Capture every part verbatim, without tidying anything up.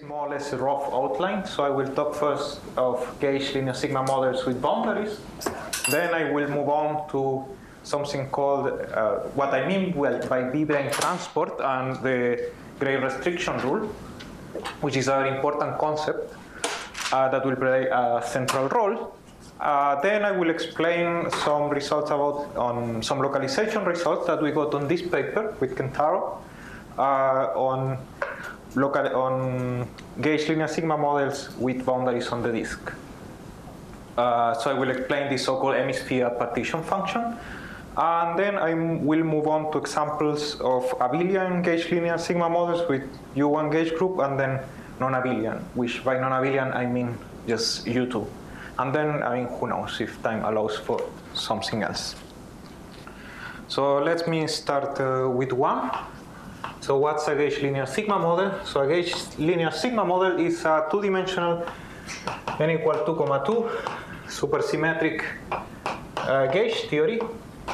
More or less a rough outline. So I will talk first of gauge linear sigma models with boundaries. Then I will move on to something called uh, what I mean well by B-brane transport and the Gray restriction rule, which is a very important concept uh, that will play a central role. Uh, then I will explain some results about on some localization results that we got on this paper with Kentaro uh, on local on gauge linear sigma models with boundaries on the disk. Uh, so I will explain the so-called hemisphere partition function, and then I will move on to examples of abelian gauge linear sigma models with U one gauge group, and then non-abelian, which by non-abelian I mean just U two. And then, I mean, who knows if time allows for something else. So let me start uh, with one. So what's a gauge linear sigma model? So a gauge linear sigma model is a two-dimensional n equal two comma two supersymmetric uh, gauge theory.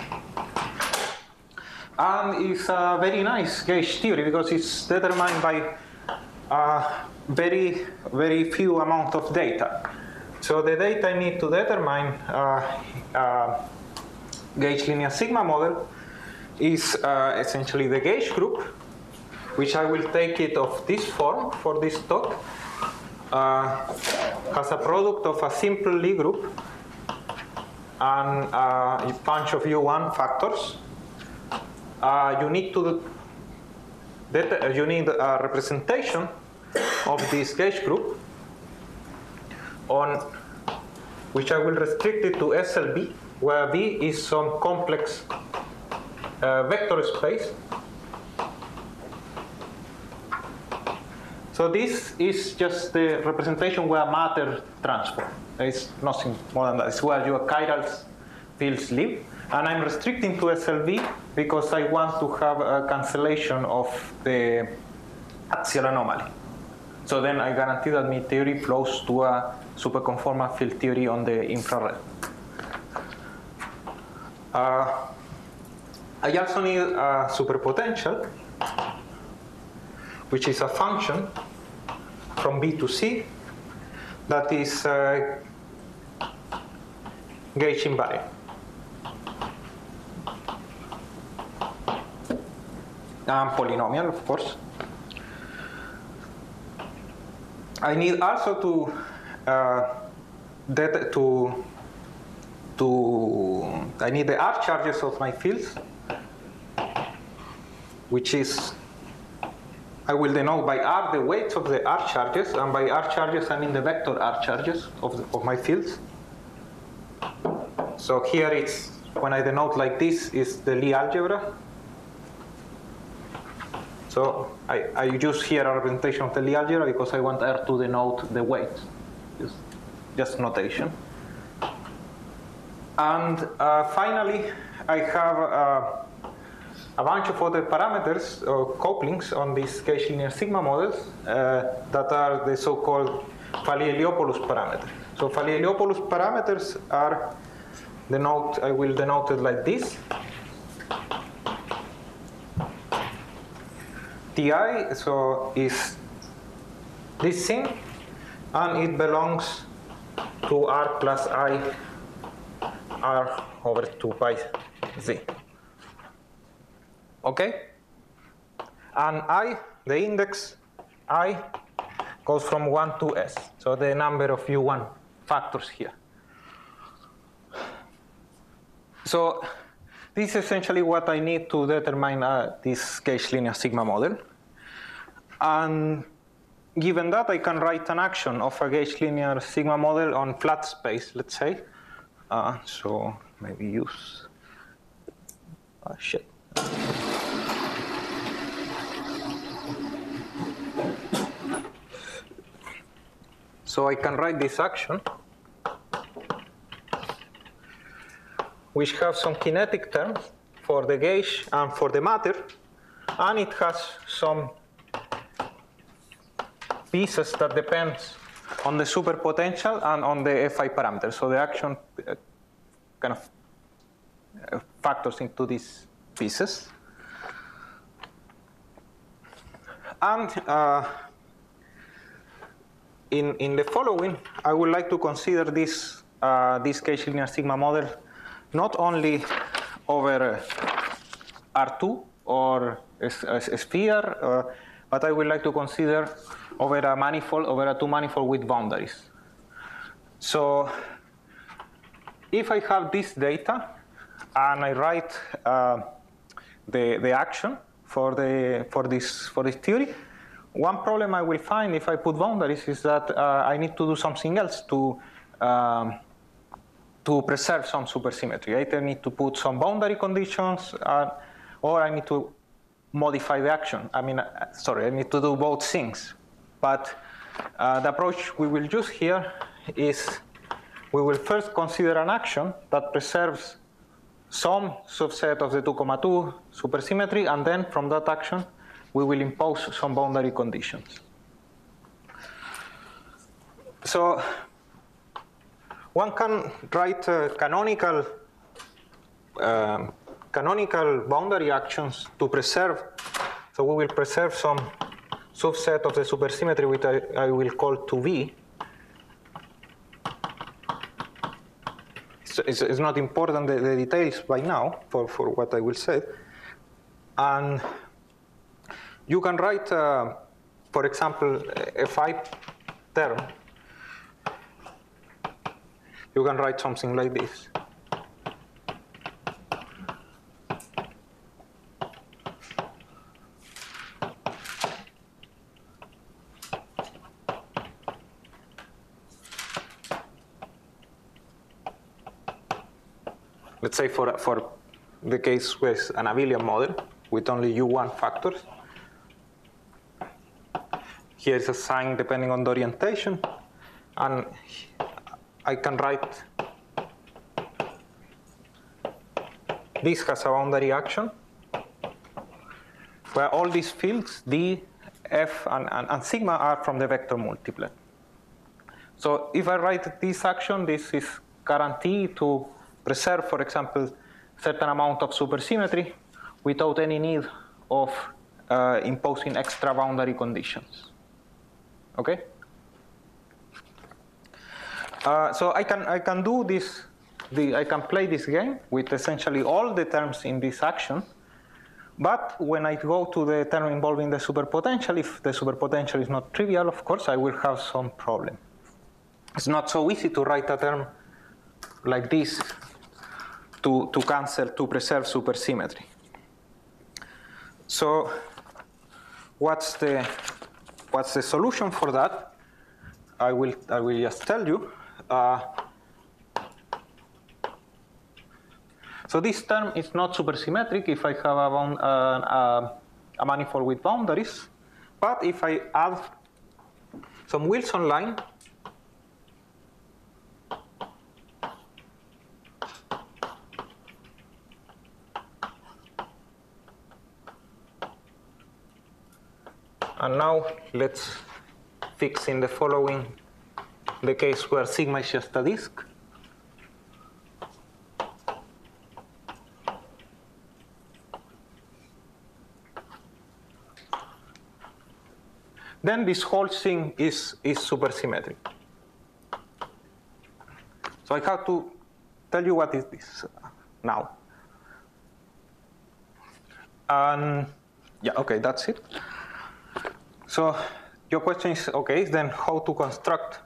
And it's a very nice gauge theory because it's determined by a very, very few amount of data. So the data I need to determine uh, uh, gauge linear sigma model is uh, essentially the gauge group, which I will take it of this form for this talk, uh, as a product of a simple Lie group and uh, a bunch of U one factors. Uh, you need to that you need a representation of this gauge group on which I will restrict it to S L B, where B is some complex uh, vector space. So this is just the representation where matter transform. There is nothing more than that. It's where your chiral fields live. And I'm restricting to S L B because I want to have a cancellation of the axial anomaly. So then I guarantee that my theory flows to a superconformal field theory on the infrared. Uh, I also need a superpotential, which is a function from B to C that is uh, gauge invariant. And polynomial, of course. I need also to uh, that to to I need the R charges of my fields, which is I will denote by R the weights of the R charges, and by R charges I mean the vector R charges of the, of my fields. So here it's when I denote like this is the Lie algebra. So I, I use here a representation of the Lie algebra because I want R to denote the weight. Just, just notation. And uh, finally, I have uh, a bunch of other parameters or couplings on these gauge linear sigma models uh, that are the so-called Fali-Heliopoulos parameters. So Fali-Heliopoulos parameters are denote. I will denote it like this. Ti so is this thing, and it belongs to R plus I R over two pi z. Okay? And I, the index I, goes from one to S. So the number of U one factors here. So this is essentially what I need to determine uh, this gauge linear sigma model. And given that, I can write an action of a gauge linear sigma model on flat space, let's say. Uh, so maybe use, oh shit. So I can write this action, which has some kinetic terms for the gauge and for the matter, and it has some pieces that depends on the superpotential and on the Fi parameter. So the action uh, kind of uh, factors into these pieces. And uh, in, in the following, I would like to consider this, uh, this Cauchy linear sigma model not only over uh, R two or a, a, a sphere, uh, but I would like to consider over a manifold, over a two manifold with boundaries. So if I have this data and I write uh, the, the action for, the, for, this, for this theory, one problem I will find if I put boundaries is that uh, I need to do something else to, um, to preserve some supersymmetry. I either need to put some boundary conditions uh, or I need to modify the action. I mean, uh, sorry, I need to do both things. But uh, the approach we will use here is we will first consider an action that preserves some subset of the two comma two supersymmetry, and then from that action, we will impose some boundary conditions. So one can write uh, canonical, uh, canonical boundary actions to preserve. So we will preserve some subset of the supersymmetry, which I, I will call two V. So it's, it's not important the, the details by now for, for what I will say. And you can write, uh, for example, a phi term. You can write something like this. Let's say for, for the case with an abelian model with only U one factors. Here is a sign depending on the orientation. And I can write this has a boundary action where all these fields, D, F, and, and, and sigma are from the vector multiplet. So if I write this action, this is guaranteed to preserve, for example, certain amount of supersymmetry without any need of uh, imposing extra boundary conditions. Okay? Uh, so I can I can do this. The, I can play this game with essentially all the terms in this action. But when I go to the term involving the superpotential, if the superpotential is not trivial, of course, I will have some problem. It's not so easy to write a term like this to, to cancel, to preserve supersymmetry. So what's the, what's the solution for that? I will, I will just tell you. Uh, so this term is not supersymmetric if I have a, bound, uh, uh, a manifold with boundaries. But if I add some Wilson line, and now let's fix in the following the case where sigma is just a disk. Then this whole thing is, is supersymmetric. So I have to tell you what is this now. And yeah, okay, that's it. So your question is, okay, then how to construct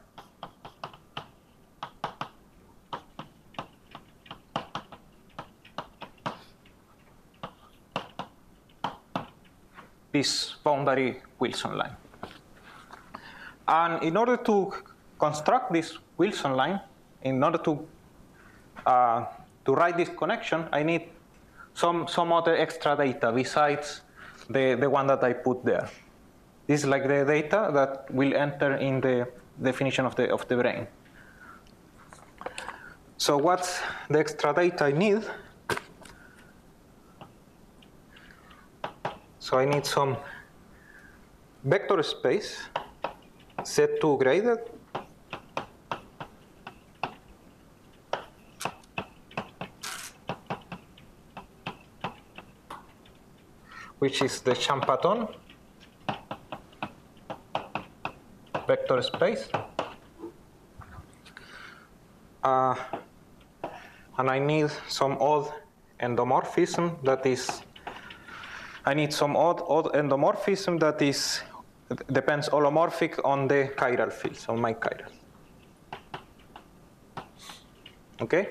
this boundary Wilson line. And in order to construct this Wilson line, in order to uh, to write this connection, I need some some other extra data besides the, the one that I put there. This is like the data that will enter in the definition of the of the brane. So what's the extra data I need? So I need some vector space Z two graded which is the Champatton vector space. Uh, and I need some odd endomorphism that is, I need some odd, odd endomorphism that is, depends holomorphic on the chiral fields, on my chiral. Okay?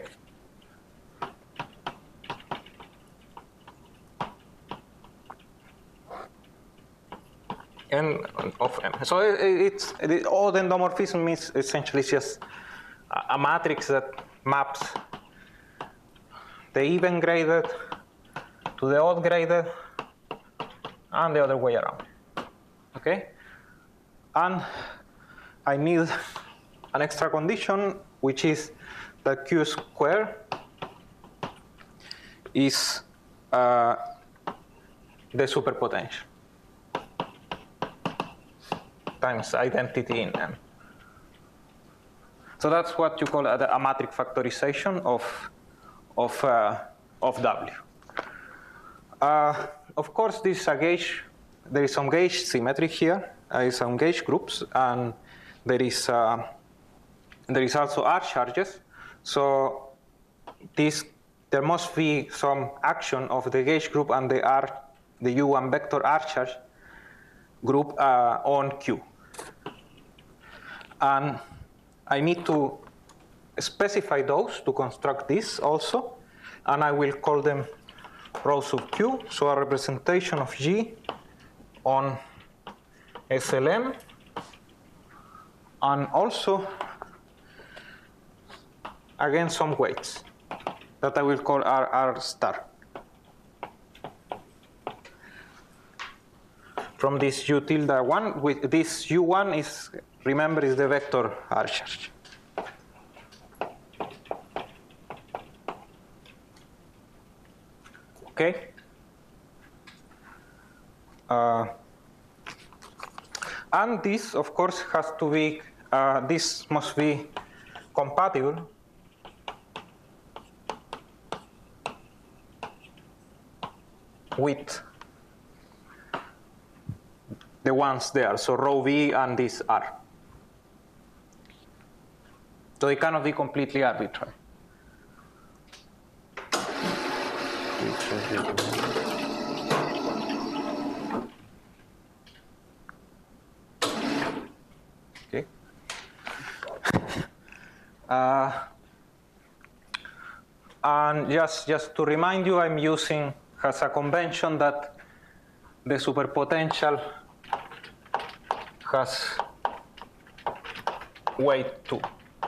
N of M. So it's, it, odd endomorphism is essentially just a matrix that maps the even graded to the odd graded and the other way around. Okay? And I need an extra condition, which is that Q squared is uh, the superpotential times identity in M. So that's what you call a, a matrix factorization of, of, uh, of W. Uh, of course, this is a gauge, there is some gauge symmetry here. There is some gauge groups, and there is, uh, there is also R charges. So this, there must be some action of the gauge group and the R, the U one vector R charge group uh, on Q. And I need to specify those to construct this also, and I will call them rho sub Q, so a representation of G on S L M, and also again some weights that I will call R R star. From this U tilde one, with this U one is, remember, is the vector R charge. Okay. Uh, and this, of course, has to be, uh, this must be compatible with the ones there, so rho V and this R. So they cannot be completely arbitrary. Okay. Uh, and just, just to remind you, I'm using as a convention that the superpotential has weight two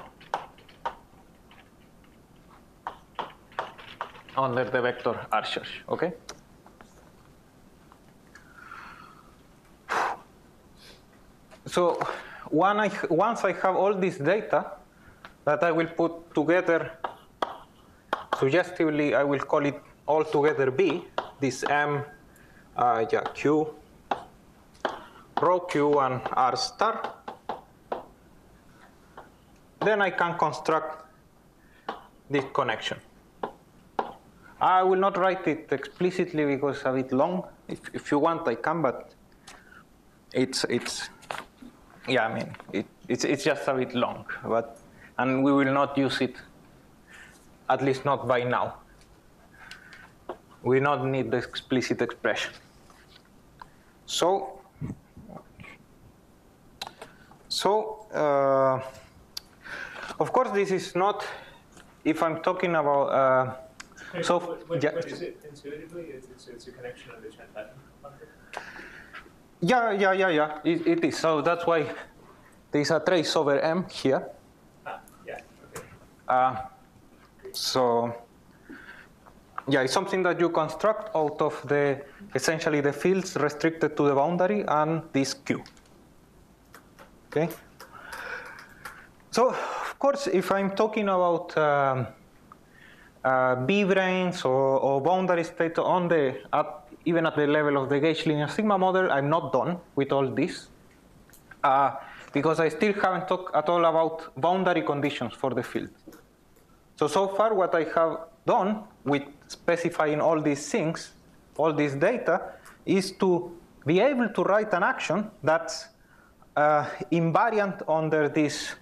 under the vector R charge, okay? So one I, once I have all this data that I will put together, suggestively I will call it all together B, this M, uh, yeah, Q, rho Q and R star, then I can construct this connection. I will not write it explicitly because it's a bit long. If, if you want, I can, but it's, it's yeah, I mean, it, it's, it's just a bit long. But, and we will not use it, at least not by now. We not need the explicit expression. So, so uh, of course, this is not, if I'm talking about, uh, Hey, so, what, what, yeah. what is it intuitively? It's, it's, it's a connection of the Chern-Patten function? Yeah, yeah, yeah, yeah, it, it is. So that's why there's a trace over M here. Ah, yeah, okay. Uh, so, yeah, it's something that you construct out of the, essentially the fields restricted to the boundary and this Q. Okay? So, of course, if I'm talking about um, uh, B-branes or, or boundary state on the, at, even at the level of the gauge linear sigma model, I'm not done with all this. Uh, because I still haven't talked at all about boundary conditions for the field. So, so far what I have done with specifying all these things, all this data, is to be able to write an action that's uh, invariant under this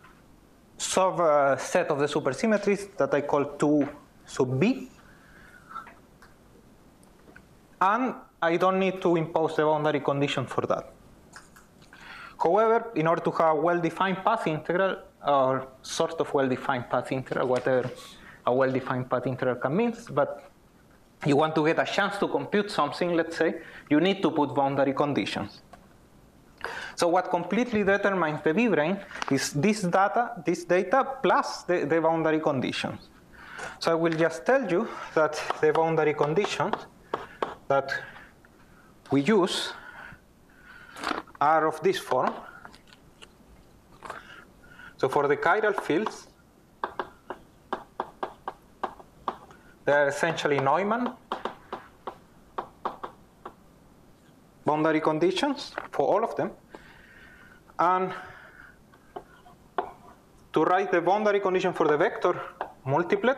subset uh, of the supersymmetries that I call two sub b. And I don't need to impose the boundary condition for that. However, in order to have a well-defined path integral, or sort of well-defined path integral, whatever a well-defined path integral can mean, but you want to get a chance to compute something, let's say, you need to put boundary conditions. So what completely determines the B-brain is this data, this data plus the, the boundary conditions. So I will just tell you that the boundary conditions that we use are of this form. So for the chiral fields, they are essentially Neumann boundary conditions for all of them. And to write the boundary condition for the vector multiplet,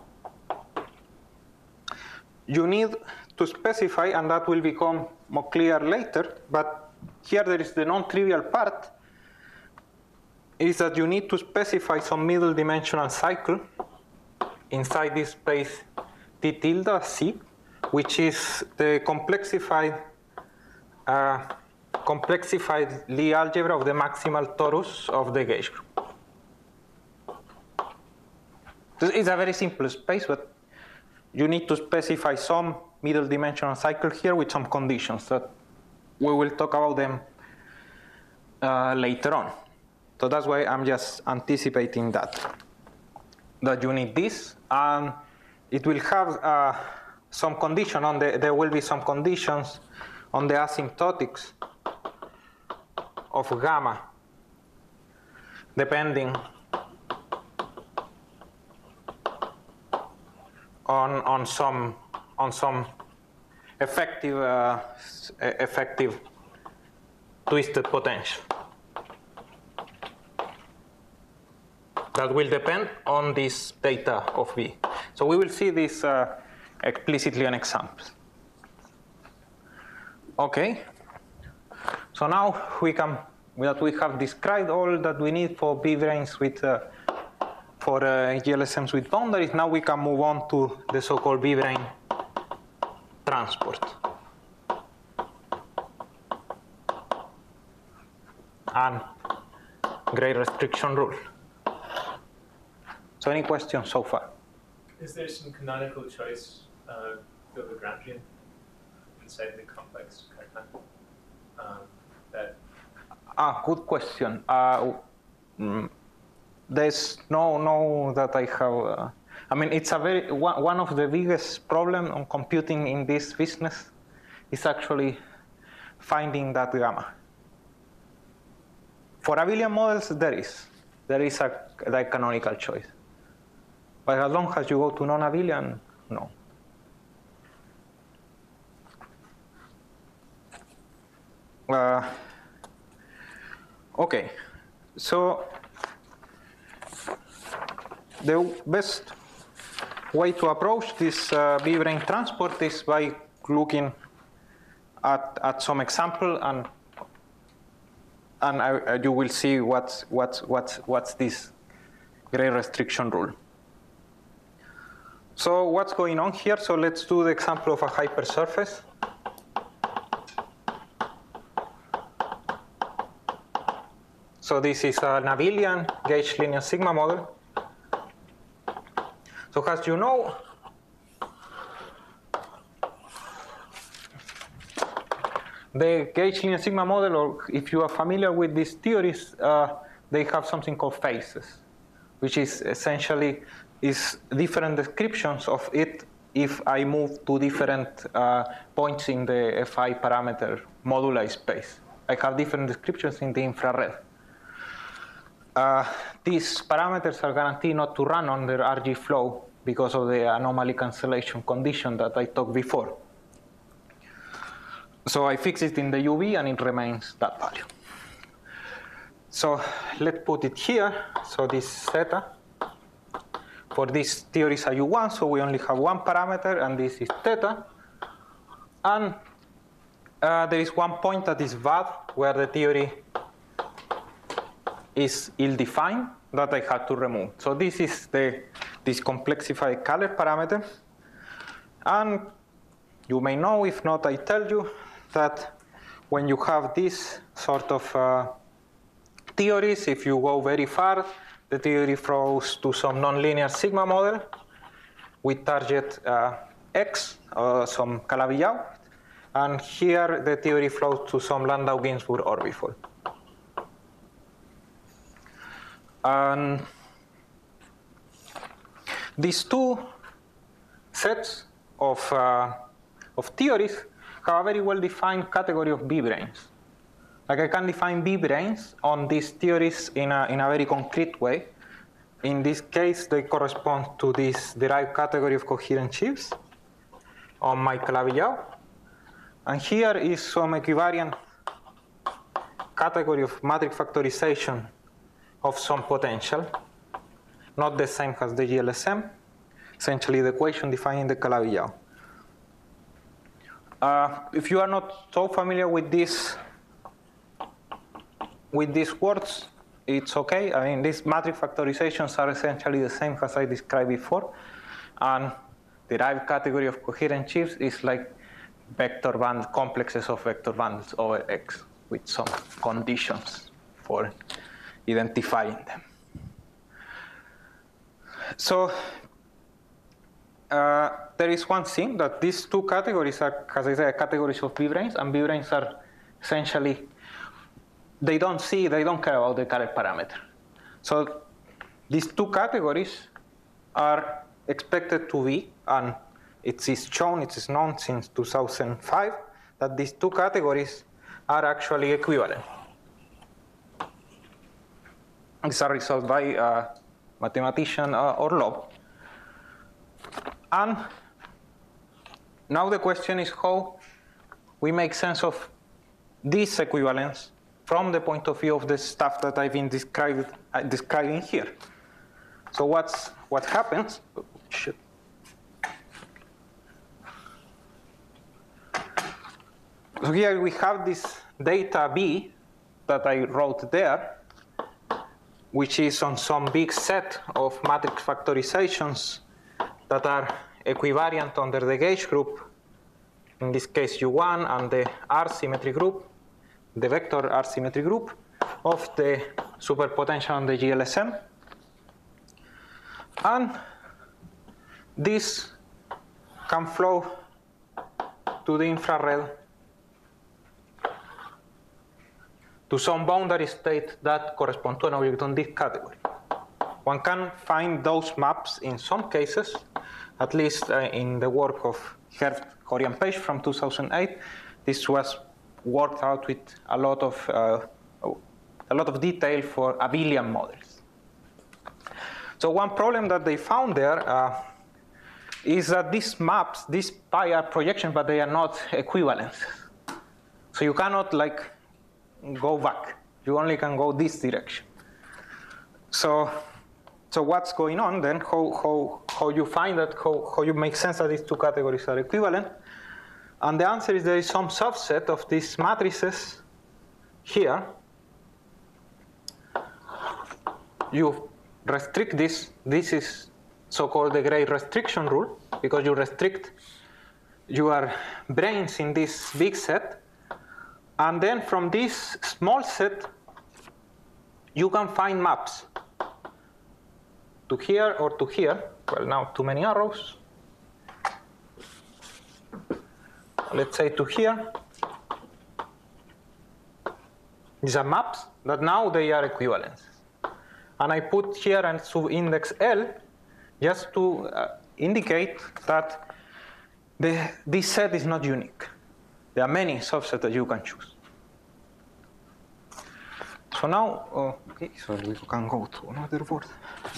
you need to specify, and that will become more clear later, but here there is the non-trivial part, is that you need to specify some middle dimensional cycle inside this space T tilde C, which is the complexified uh, complexified Lie algebra of the maximal torus of the gauge group. It's a very simple space, but you need to specify some middle dimensional cycle here with some conditions that we will talk about them uh, later on. So that's why I'm just anticipating that. That you need this, and it will have uh, some condition on the, there will be some conditions on the asymptotics of gamma, depending on on some on some effective uh, effective twisted potential. That will depend on this data of V. So we will see this uh, explicitly on examples. Okay. So now we can that we have described all that we need for B-brains with uh, for uh, G L S Ms with boundaries. Now we can move on to the so-called B-brain transport. And great restriction rule. So any questions so far? Is there some canonical choice uh, of a Lagrangian inside the complex Cartan? Um, that ah, good question. Uh, mm, there's no no that I have. Uh, I mean, it's a very one, one of the biggest problem on computing in this business is actually finding that gamma. For abelian models, there is there is a like canonical choice. But as long as you go to non-abelian, no. Uh, okay, so the best way to approach this uh, B-brain transport is by looking at, at some example, and and I, uh, you will see what's what's what's what's this great restriction rule. So what's going on here? So let's do the example of a hypersurface. So this is an abelian gauge linear sigma model. So as you know, the gauge linear sigma model, or if you are familiar with these theories, uh, they have something called phases, which is essentially is different descriptions of it if I move to different uh, points in the F I parameter moduli space. I have different descriptions in the infrared. Uh, these parameters are guaranteed not to run under R G flow because of the anomaly cancellation condition that I talked before. So I fix it in the U V and it remains that value. So let's put it here. So this theta. For this theory is a U one, so we only have one parameter, and this is theta. And uh, there is one point that is V A D, where the theory is ill-defined that I had to remove. So this is the this complexified color parameter. And you may know, if not, I tell you, that when you have this sort of uh, theories, if you go very far, the theory flows to some nonlinear sigma model with target uh, X, uh, some Calabi-Yau. And here the theory flows to some Landau-Ginzburg orbifold. And these two sets of, uh, of theories have a very well-defined category of B-branes. Like I can define B-branes on these theories in a, in a very concrete way. In this case, they correspond to this derived category of coherent sheaves on my Calabi-Yau. And here is some equivariant category of matrix factorization of some potential, not the same as the G L S M, essentially the equation defining the Calabi-Yau. Uh, if you are not so familiar with this, with these words, it's okay. I mean, these matrix factorizations are essentially the same as I described before. And the derived category of coherent sheaves is like vector band complexes of vector bundles over X with some conditions for identifying them. So uh, there is one thing, that these two categories are, as I said, categories of B-branes, and B-branes are essentially, they don't see, they don't care about the color parameter. So these two categories are expected to be, and it is shown, it is known since two thousand five, that these two categories are actually equivalent. These are resolved by uh, mathematician uh, Orlov. And now the question is how we make sense of this equivalence from the point of view of the stuff that I've been described, uh, describing here. So what's, what happens? Oh, shit. So here we have this data B that I wrote there, which is on some big set of matrix factorizations that are equivariant under the gauge group, in this case U one, and the R symmetry group, the vector R symmetry group of the superpotential on the G L S M. And this can flow to the infrared to some boundary state that correspond to an object on this category. One can find those maps in some cases, at least uh, in the work of Herb Horian-Page from two thousand eight. This was worked out with a lot of uh, a lot of detail for abelian models. So one problem that they found there uh, is that these maps, these pi are projections, but they are not equivalent. So you cannot like go back. You only can go this direction. So, so what's going on then? How, how, how you find that, how, how you make sense that these two categories are equivalent? And the answer is there is some subset of these matrices here. You restrict this. This is so-called the Gray restriction rule, because you restrict your branes in this big set. And then from this small set, you can find maps to here or to here. Well, now too many arrows. Let's say to here. These are maps that now they are equivalent. And I put here and sub-index L just to uh, indicate that the, this set is not unique. There are many subsets that you can choose. So now, uh, okay, so we can go to another board.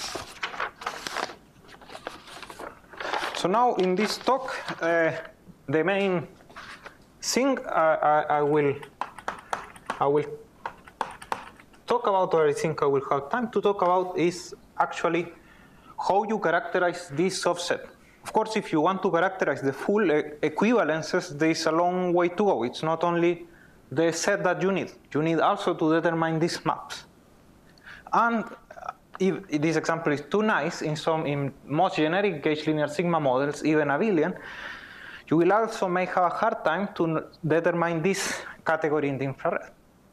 So now in this talk, uh, the main thing uh, I, I will I will talk about, or I think I will have time to talk about, is actually how you characterize this subset. Of course, if you want to characterize the full equivalences, there is a long way to go. It's not only the set that you need. You need also to determine these maps. And if this example is too nice, in some in most generic gauge linear sigma models, even abelian, you will also may have a hard time to determine this category in the infrared.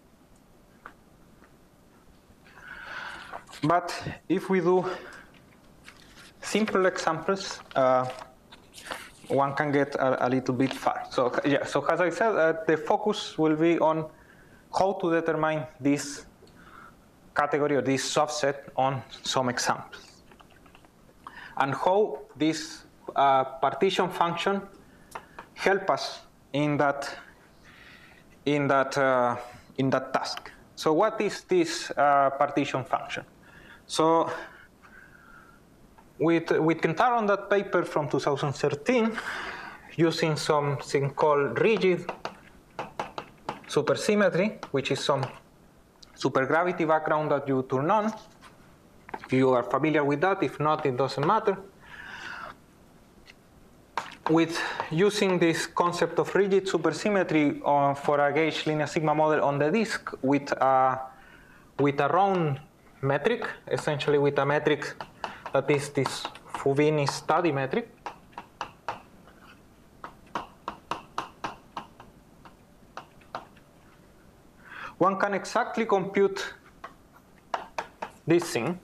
But if we do simple examples, uh, one can get a, a little bit far. So yeah, so as I said, uh, the focus will be on how to determine this category or this subset on some examples, and how this uh, partition function help us in that in that uh, in that task. So what is this uh, partition function? So with with Kentaro on that paper from two thousand thirteen, using something called rigid supersymmetry, which is some supergravity background that you turn on. If you are familiar with that, if not, it doesn't matter. With using this concept of rigid supersymmetry uh, for a gauge linear sigma model on the disk with a, with a round metric, essentially with a metric that is this Fubini study metric. One can exactly compute this thing.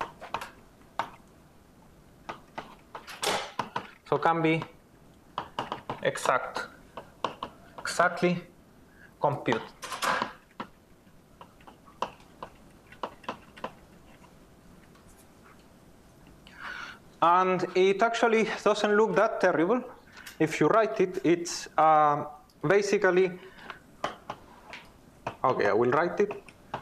So can be exact, exactly compute. And it actually doesn't look that terrible. If you write it, it's uh, basically, okay, I will write it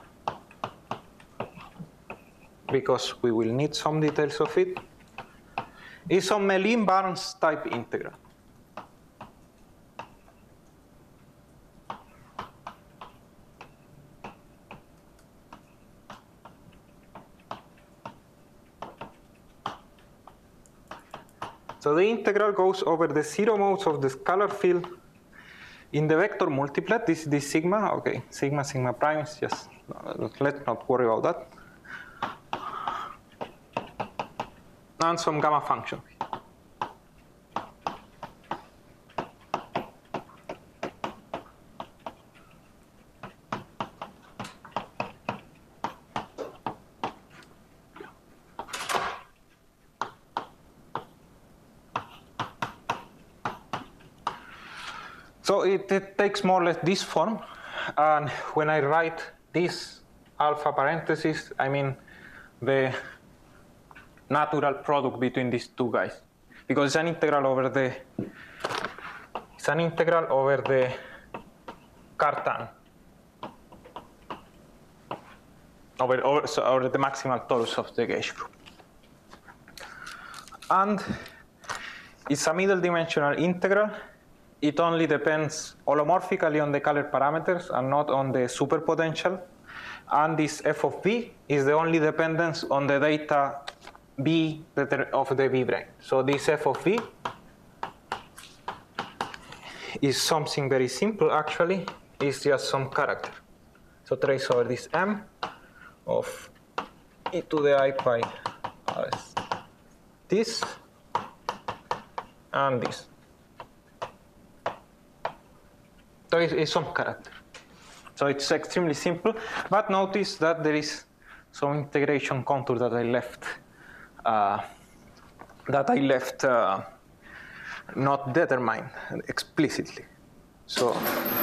because we will need some details of it. It's a Mellin-Barnes type integral. So the integral goes over the zero modes of the scalar field in the vector multiplet. This is this sigma. Okay, sigma, sigma prime is just, let's not worry about that. And some gamma function. So it, it takes more or less this form, and when I write this alpha parenthesis, I mean the natural product between these two guys, because it's an integral over the it's an integral over the Cartan over over, so over the maximal torus of the gauge group, and it's a middle dimensional integral. It only depends holomorphically on the Kähler parameters and not on the superpotential. And this f of b is the only dependence on the data b of the b brane. So this f of b is something very simple, actually. It's just some character. So trace over this m of e to the I pi as this and this. So it's, it's some character. So it's extremely simple, but notice that there is some integration contour that I left, uh, that I left uh, not determined explicitly. So,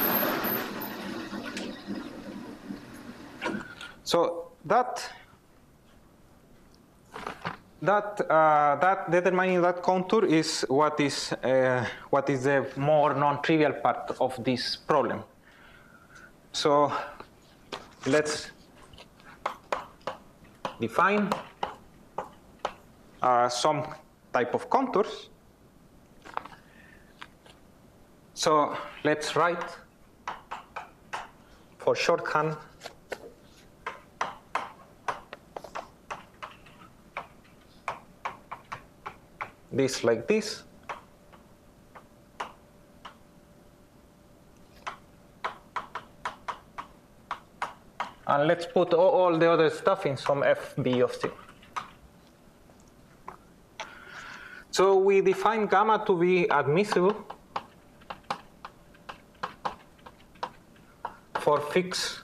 so that that uh, that determining that contour is what is uh, what is the more non-trivial part of this problem. So let's define uh, some type of contours. So let's write for shorthand this like this. And let's put all, all the other stuff in some F B of sigma. So we define gamma to be admissible for fixed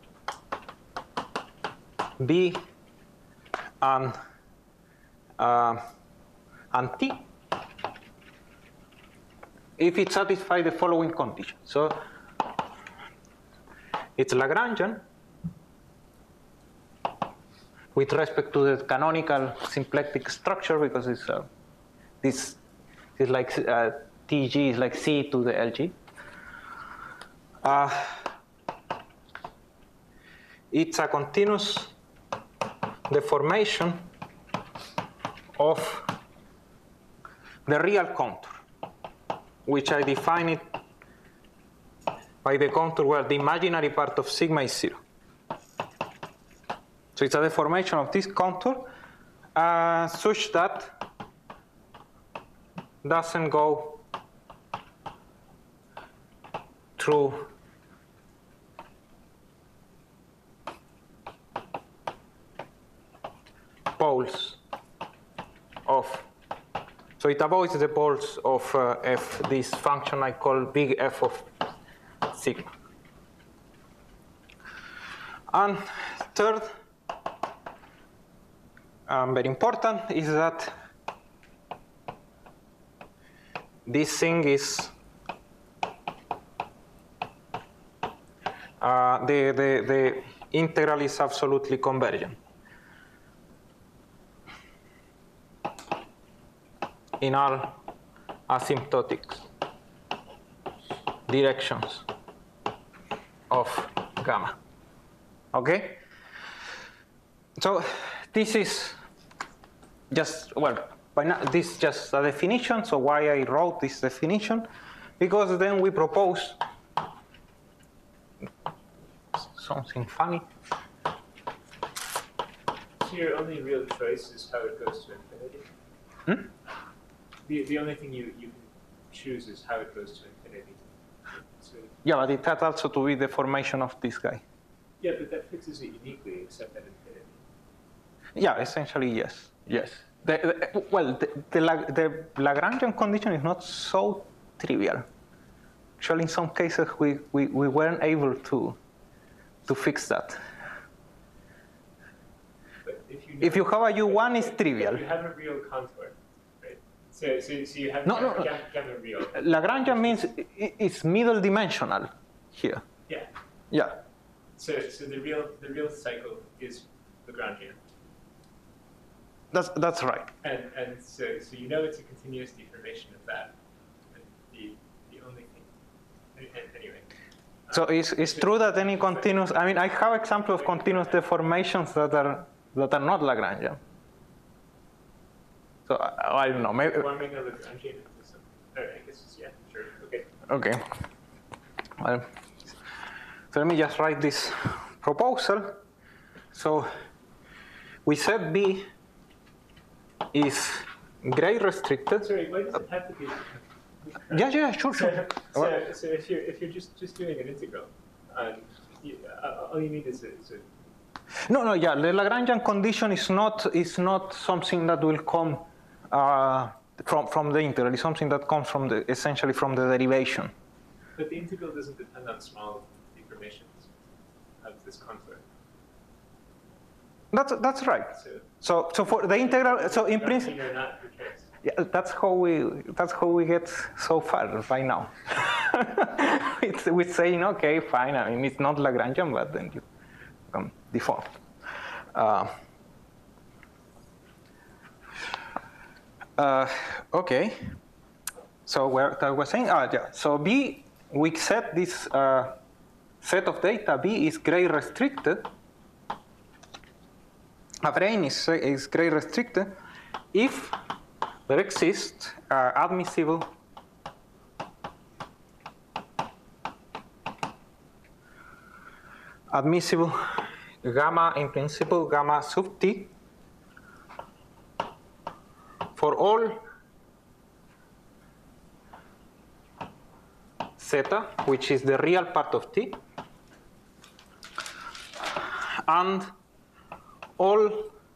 B and, uh, and T if it satisfies the following condition. So it's Lagrangian with respect to the canonical symplectic structure, because it's uh, this is like uh, T G is like C to the L G. Uh, it's a continuous deformation of the real contour, which I define it by the contour where the imaginary part of sigma is zero. So it's a deformation of this contour uh, such that doesn't go through poles of, so it avoids the poles of uh, f, this function I call big F of sigma. And third, um, very important, is that this thing is uh, the, the, the integral is absolutely convergent in all asymptotic directions of gamma. Okay? So this is just, well, by now, this is just a definition. So why I wrote this definition? Because then we propose something funny. So your only real choice is how it goes to infinity? Hmm? The, the only thing you, you can choose is how it goes to infinity. So, Yeah, but it has also to be the formation of this guy. yeah, but that fixes it uniquely except at infinity. Yeah, essentially, yes. Yes. The, the, well, the, the, the Lagrangian condition is not so trivial. Actually, in some cases, we, we, we weren't able to, to fix that. But if you, If you have a U one, it's trivial. If you have a real contour, right? So, so, so you have No, no, gamma, no. gamma, gamma real. Lagrangian means it's middle dimensional here. Yeah. Yeah. So, so the real the real cycle is Lagrangian. That's, that's right. And, and so, so you know it's a continuous deformation of that. And the, the only thing, anyway. So it's, it's true that any continuous, I mean, I have example of continuous deformations that are, that are not Lagrangian. So I, I don't know, maybe. Forming a Lagrangian system. Oh, I guess, it's, yeah, sure, okay. Okay. Well, so let me just write this proposal. So we said B is gray restricted. Sorry, why does it have to be? Yeah, yeah, sure, So, sure. so, so if you're if you're just just doing an integral, um, you, uh, all you need is a, is a No, no, yeah. The Lagrangian condition is not is not something that will come uh, from from the integral. It's something that comes from the essentially from the derivation. But the integral doesn't depend on small deformations of this contour. That's that's right. So, So so for the integral, so in principle. you're not the choice. Yeah, that's how we that's how we get so far by now. it's, we're saying, okay, fine. I mean, it's not Lagrangian, but then you come default. Uh, uh, okay. So where I was saying, ah, yeah. So B, we set this uh, set of data. B is gray restricted. A brain is is gray restricted if there exists uh, admissible admissible gamma, in principle, gamma sub T for all zeta, which is the real part of T, and all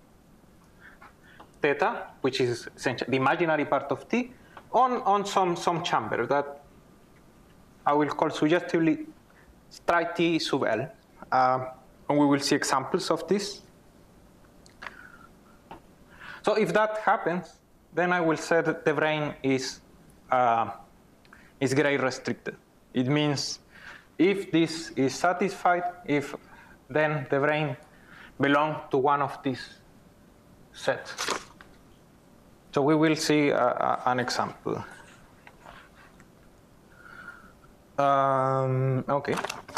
theta, which is essentially the imaginary part of T, on, on some, some chamber that I will call suggestively strike T sub L. Uh, and we will see examples of this. So if that happens, then I will say that the brane is, uh, is Gray restricted. It means if this is satisfied, if then the brane belongs to one of these sets. So we will see uh, uh, an example. Um, okay.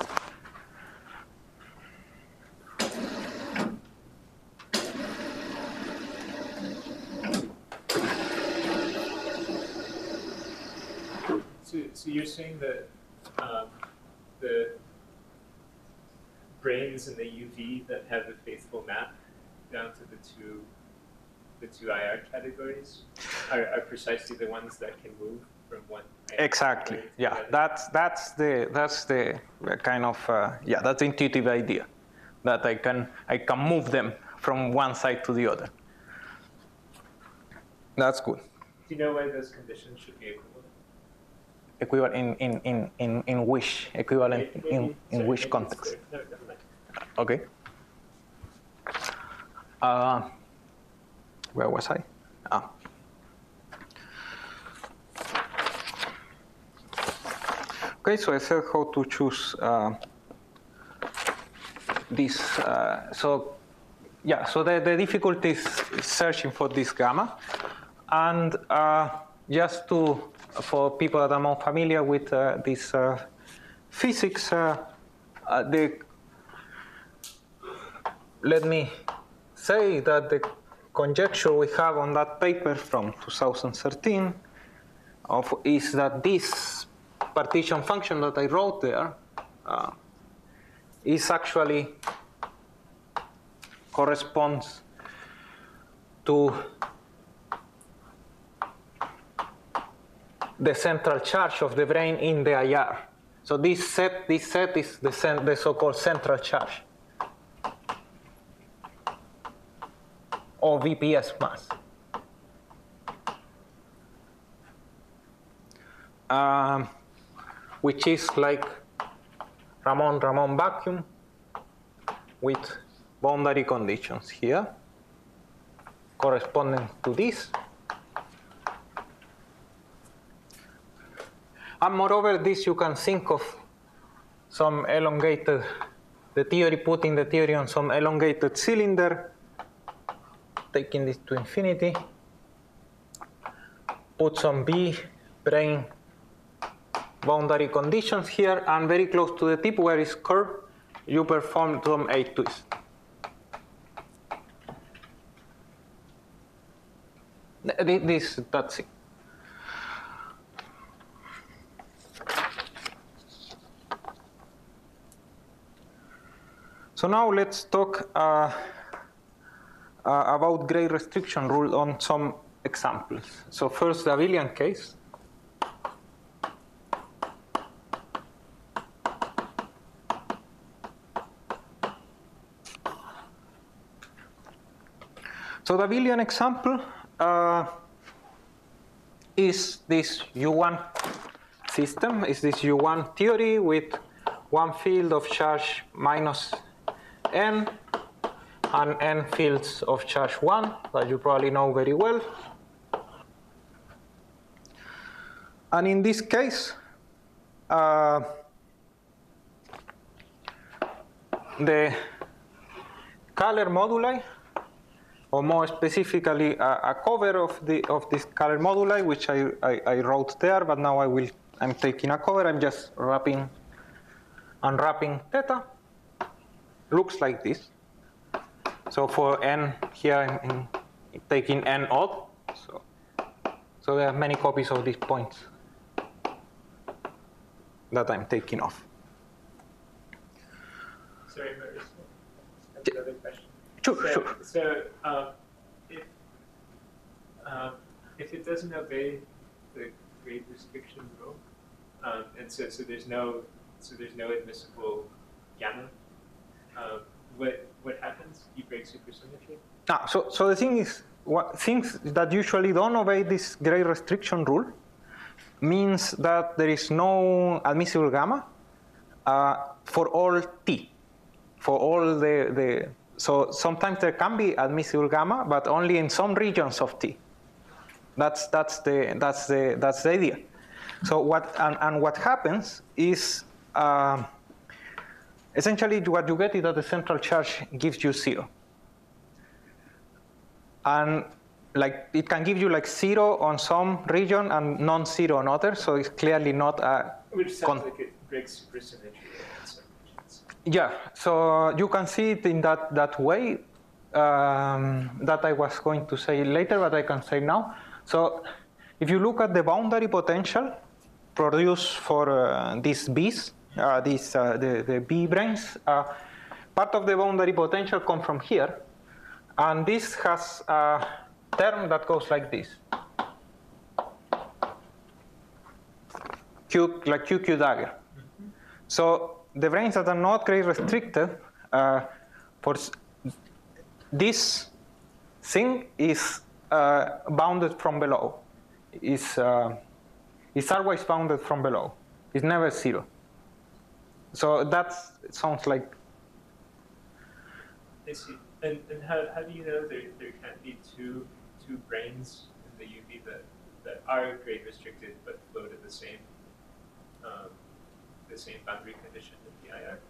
So, so you're saying that um, the branes in the U V that have the faithful map down to the two the two I R categories are, are precisely the ones that can move from one. Exactly. Yeah, that's that's the that's the kind of uh, yeah that's the intuitive idea that I can I can move them from one side to the other. That's good. Do you know why those conditions should be equivalent? Equivalent in in in in, in which equivalent Maybe, in maybe, in sorry, which maybe context? No, never mind. Okay. Uh, where was I? Ah. Okay, so I said how to choose uh, this. Uh, so, yeah, so the, the difficulty is searching for this gamma. And uh, just to, for people that are more familiar with uh, this uh, physics, uh, uh, the, let me say that the conjecture we have on that paper from two thousand thirteen of, is that this partition function that I wrote there uh, is actually corresponds to the central charge of the brane in the I R. So this set, this set is the, the so-called central charge, or V P S mass. Um, which is like Ramon-Ramon vacuum with boundary conditions here corresponding to this. And moreover, this you can think of some elongated, the theory, putting the theory on some elongated cylinder, taking this to infinity, put some B brane boundary conditions here, and very close to the tip where it's curved, you perform some A twist. This, that's it. So now let's talk uh, uh, about Gray restriction rule on some examples. So first, the abelian case. So the abelian example uh, is this U one system, is this U one theory with one field of charge minus n and n fields of charge one that you probably know very well. And in this case, uh, the Kähler moduli, or more specifically a, a cover of the of this Kähler moduli, which I, I, I wrote there, but now I will I'm taking a cover. I'm just wrapping unwrapping theta. Looks like this. So for n here, I'm, I'm taking n odd. So so there are many copies of these points that I'm taking off. Sorry, Maurice. I have another question. Sure, so, sure. So um, if um, if it doesn't obey the grade restriction rule, um, and so so there's no so there's no admissible gamma, um, what what happens? You break supersymmetry? Ah, so, so the thing is, what, things that usually don't obey this gray restriction rule means that there is no admissible gamma uh, for all t, for all the, the, so sometimes there can be admissible gamma, but only in some regions of t. That's, that's, the, that's, the, that's the idea. So what, and, and what happens is, uh, essentially what you get is that the central charge gives you zero. And like it can give you like zero on some region and non-zero on others, so it's clearly not a. Which sounds like it breaks supersymmetry in some regions. Yeah, so you can see it in that that way. Um, that I was going to say later, but I can say now. So if you look at the boundary potential produced for uh, these B's, uh, these uh, the the B branes, uh, part of the boundary potential come from here. And this has a term that goes like this. Q, like Q Q dagger. Mm-hmm. So the branes that are not gray restricted, uh, for this thing is uh, bounded from below. Is uh, is always bounded from below. It's never zero. So that sounds like. I see. And, and how, how do you know there, there can't be two two branes in the U V that, that are gray restricted but flow to the same um, the same boundary condition in the I R?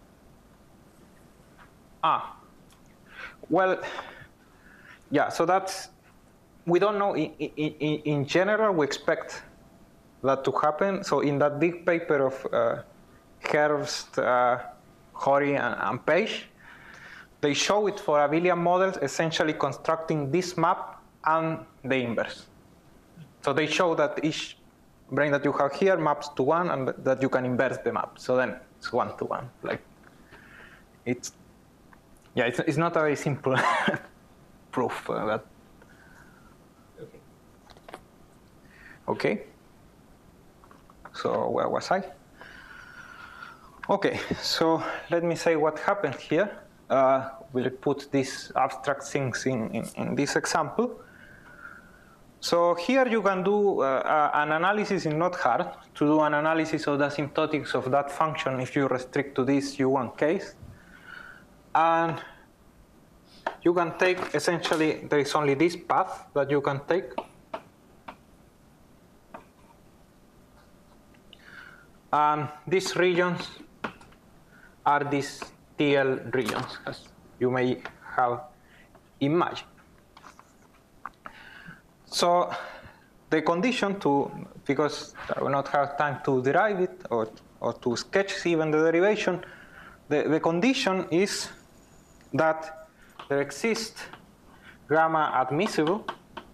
Ah, well, yeah. So that's we don't know. In, in, in general, we expect that to happen. So in that big paper of uh, Herbst, uh, Hori, and, and Page, they show it for abelian models, essentially constructing this map and the inverse. So they show that each brane that you have here maps to one, and that you can inverse the map. So then it's one to one. Like it's, yeah, it's, it's not a very simple proof. Uh, that. Okay. Okay. So where was I? Okay. So let me say what happened here. Uh, we'll put these abstract things in, in, in this example. So here you can do uh, uh, an analysis is not hard to do an analysis of the asymptotics of that function if you restrict to this U one case. And you can take, essentially, there is only this path that you can take. And these regions are these T L regions, as you may have imagined. So the condition to, because I will not have time to derive it or, or to sketch even the derivation, the, the condition is that there exists gamma admissible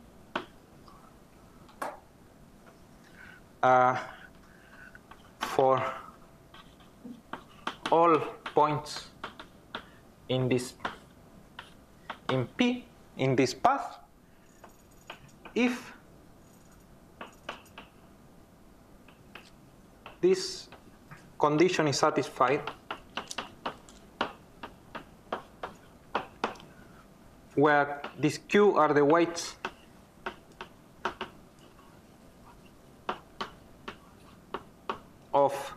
uh, for all points in this, in P, in this path, if this condition is satisfied, where these Q are the weights of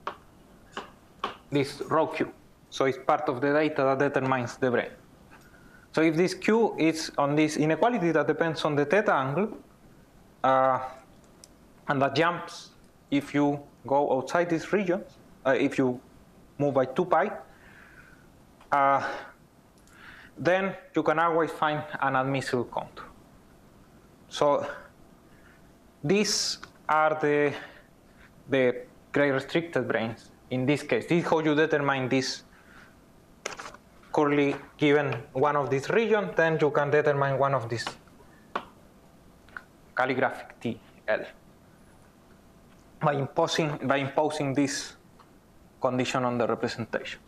this rho Q. So it's part of the data that determines the brane. So if this Q is on this inequality that depends on the theta angle, uh, and that jumps if you go outside this region, uh, if you move by two pi, uh, then you can always find an admissible contour. So these are the, the gray restricted branes. In this case, this is how you determine this currently given one of these regions, then you can determine one of these calligraphic T L by imposing, by imposing this condition on the representations.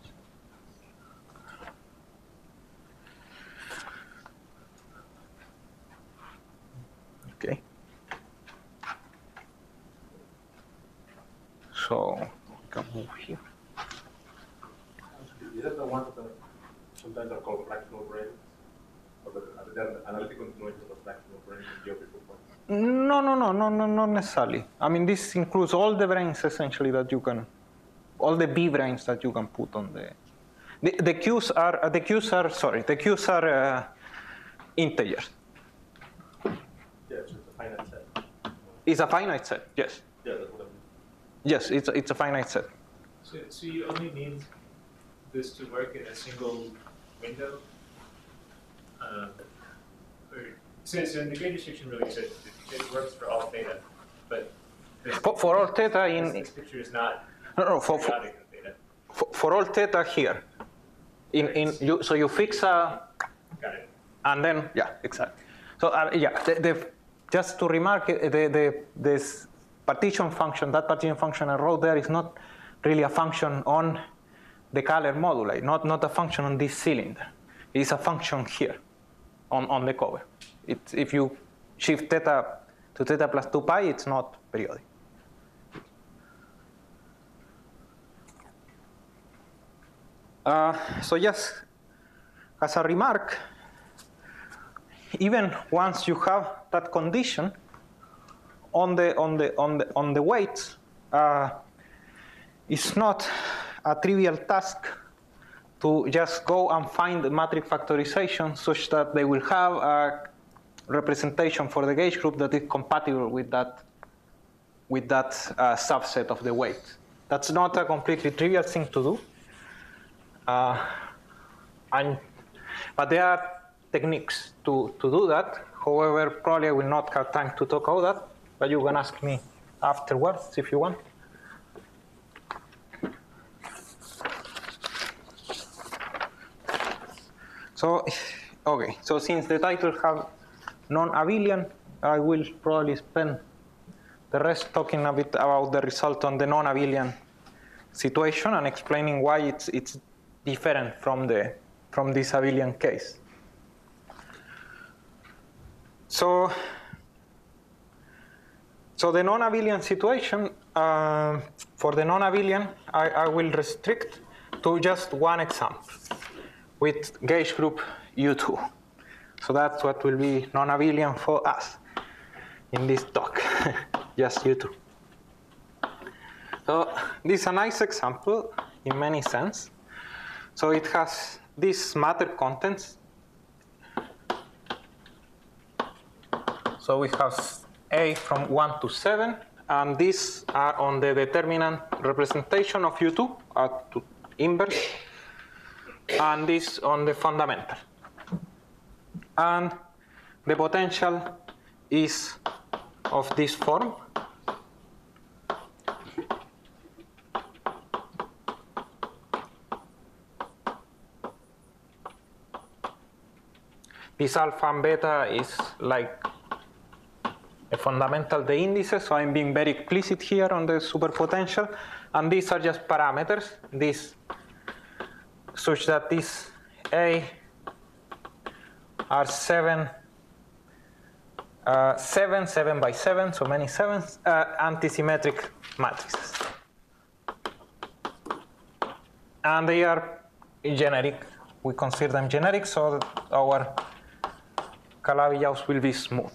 Okay. So we can move here. Is that the one that sometimes the analytic continuation of maximum brain in geometrical point? No, no, no, no, no, not necessarily. I mean, this includes all the brains essentially that you can, all the B brains that you can put on the. The, the Qs are uh, the Qs are sorry the Qs are uh, integers. Yeah, so it's a finite set. It's a finite set. Yes. Yeah, that's what I mean. Yes, it's a, it's a finite set. So, so you only need this to work in a single window? Um, or, so, so in the graded restriction rule, you said it, it works for all theta, but this, For, for all theta in this, this picture is not no no for, for, periodic of theta. for, for all theta here, in in you so you fix a Got it. and then yeah exactly. So uh, yeah, the, the, just to remark uh, the the this partition function that partition function I wrote there is not really a function on the Kähler moduli, not not a function on this cylinder. It's a function here on on the cover. It's if you shift theta to theta plus two pi, it's not periodic. Uh, so yes, as a remark, even once you have that condition on the on the on the on the weights, uh, it's not a trivial task to just go and find the matrix factorization such that they will have a representation for the gauge group that is compatible with that with that uh, subset of the weight. That's not a completely trivial thing to do. Uh, and, but there are techniques to, to do that. However, probably I will not have time to talk about that, but you can ask me afterwards if you want. So, okay, so since the title have non-abelian, I will probably spend the rest talking a bit about the result on the non-abelian situation and explaining why it's it's different from the from this abelian case. So, so the non-abelian situation, uh, for the non-abelian, I, I will restrict to just one example with gauge group U two. So that's what will be non-abelian for us in this talk, just U two. So this is a nice example in many sense. So it has these matter contents. So we have A from one to seven, and these are on the determinant representation of U two at inverse, and this on the fundamental. And the potential is of this form. This alpha and beta is like a fundamental the indices, so I'm being very explicit here on the superpotential. And these are just parameters, this such that this A are seven, uh, seven, seven by seven, so many sevens, uh, antisymmetric matrices. And they are generic. We consider them generic, so that our Calabi-Yau will be smooth.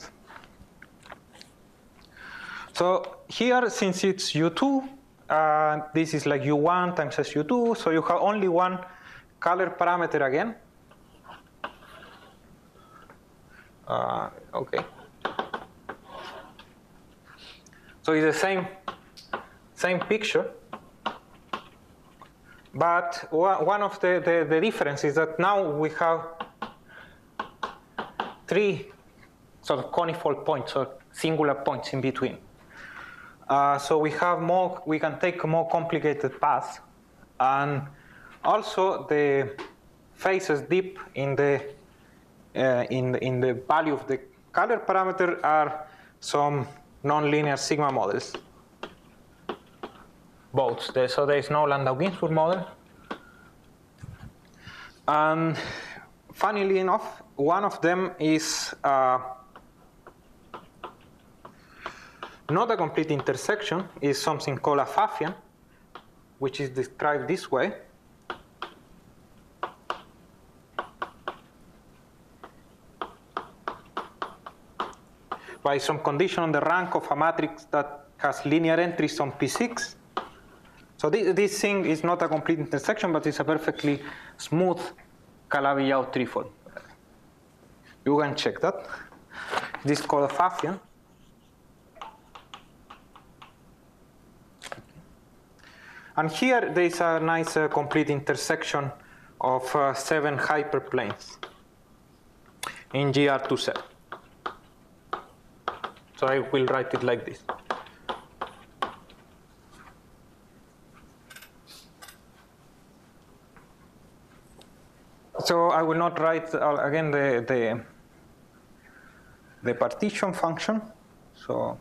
So here, since it's U two, uh, this is like U one times S U two, so you have only one Kähler parameter again. Uh, okay. So it's the same, same picture. But one of the, the, the differences is that now we have three sort of conifold points or singular points in between. Uh, so we have more, we can take a more complicated path. And also the phases deep in the, uh, in the, in the value of the Kähler parameter are some nonlinear sigma models. Both. So there is no Landau-Ginzburg model. And funnily enough, one of them is uh, not a complete intersection, is something called a Pfaffian, which is described this way. by some condition on the rank of a matrix that has linear entries on P six. So this, this thing is not a complete intersection, but it's a perfectly smooth Calabi-Yau trefoil. You can check that. This is called a Pfaffian. And here there is a nice uh, complete intersection of uh, seven hyperplanes in G R two set. So I will write it like this. So I will not write uh, again the, the the partition function. So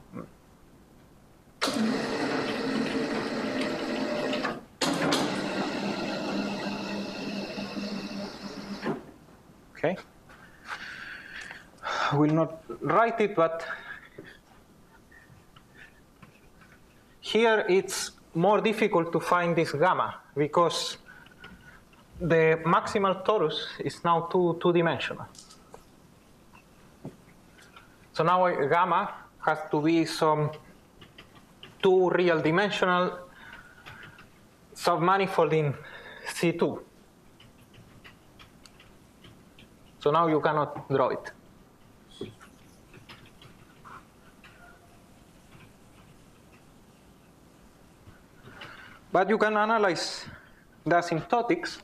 okay, I will not write it, but here it's more difficult to find this gamma because the maximal torus is now two, two-dimensional. So now a gamma has to be some two real dimensional submanifold in C two. So now you cannot draw it. But you can analyze the asymptotics.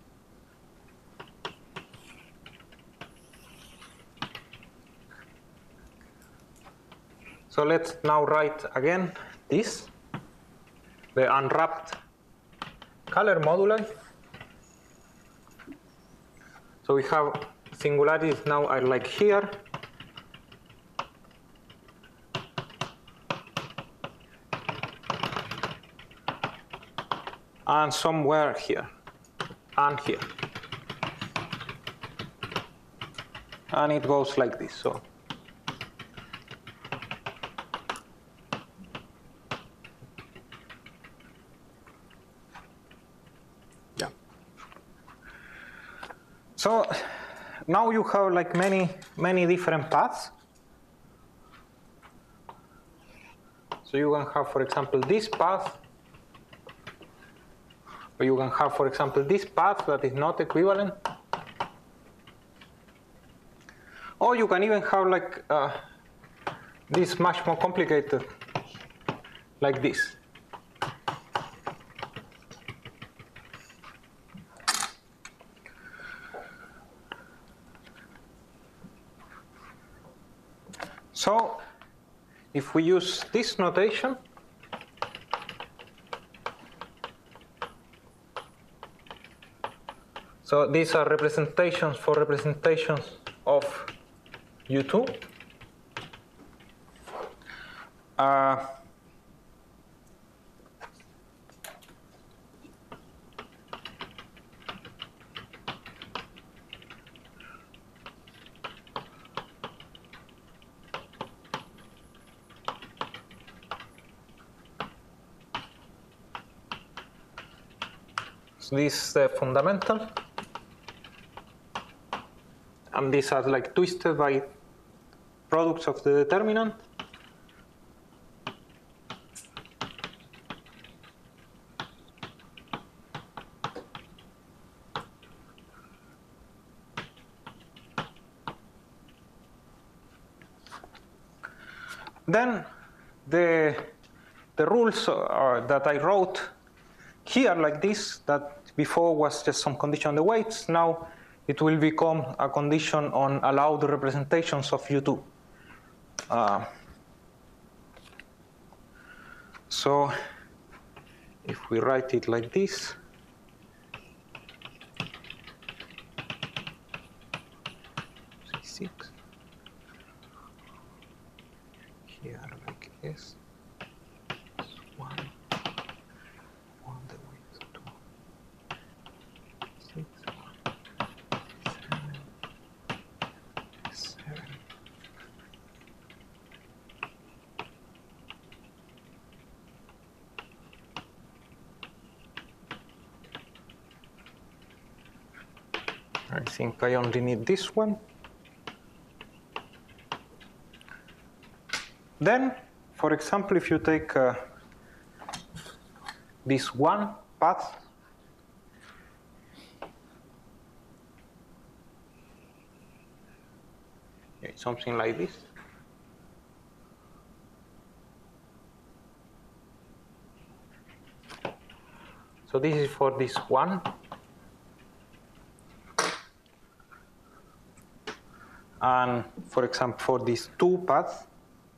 So let's now write again this, the unwrapped Kähler moduli. So we have singularities now are like here. And somewhere here, and here. And it goes like this. So yeah. So now you have like many, many different paths. So you can have, for example, this path. Or you can have, for example, this path that is not equivalent. Or you can even have like uh, this much more complicated, like this. So if we use this notation, so these are representations for representations of U two. Uh, so this is the fundamental. And these are like twisted by products of the determinant. Then the, the rules uh, that I wrote here like this, that before was just some condition on the weights, now it will become a condition on allowed representations of U two. Uh, so if we write it like this, six, here like this, one, one the weight two, six, I think I only need this one. then, for example, if you take uh, this one path, okay, something like this. So this is for this one. And for example, for these two paths,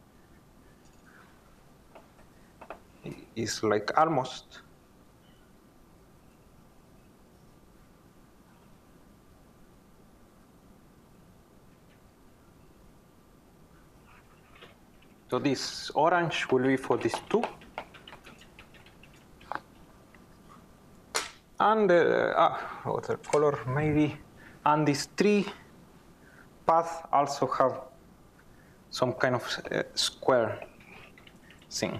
it's like almost. So this orange will be for these two. And uh, ah, other color maybe. And these three paths also have some kind of uh, square thing.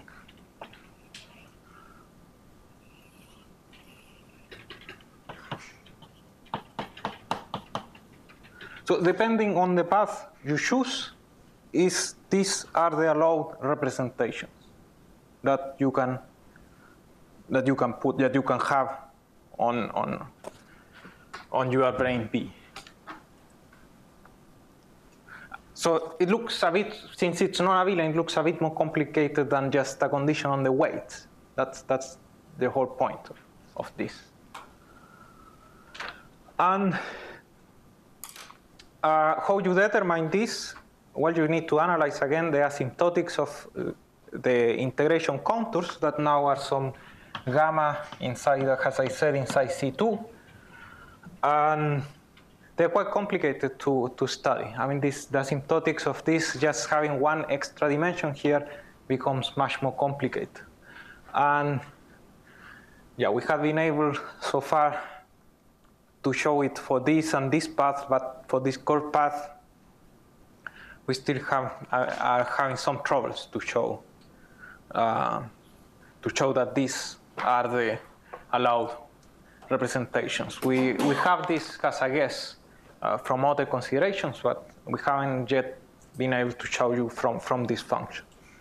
So depending on the path you choose, is these are the allowed representations that you can that you can put that you can have on on on your brain B. So it looks a bit, since it's non-abelian, it looks a bit more complicated than just a condition on the weight. That's that's the whole point of, of this. And uh, how you determine this? Well, you need to analyze again the asymptotics of uh, the integration contours that now are some gamma inside, as I said, inside C two. And they're quite complicated to, to study. I mean, this, the asymptotics of this, just having one extra dimension here becomes much more complicated. And yeah, we have been able so far to show it for this and this path, but for this curved path, we still have, are, are having some troubles to show, uh, to show that these are the allowed representations. We, we have this as a guess uh, from other considerations, but we haven't yet been able to show you from, from this function.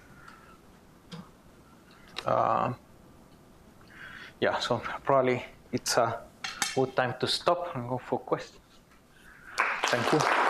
Uh, yeah, so probably it's a good time to stop and go for questions. Thank you.